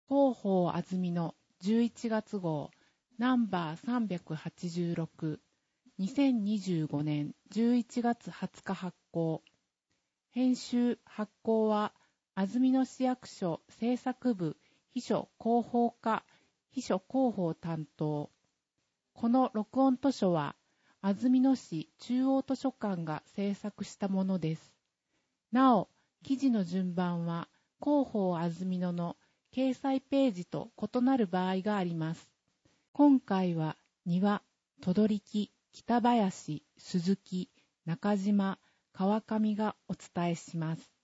広報あずみの11月号ナンバー386 2025年11月20日発行。編集発行は安曇野市役所制作部秘書広報課秘書広報担当。この録音図書は安曇野市中央図書館が制作したものです。なお、記事の順番は広報安曇野の掲載ページと異なる場合があります。今回は庭、等々力、北林、鈴木、中島、川上がお伝えします。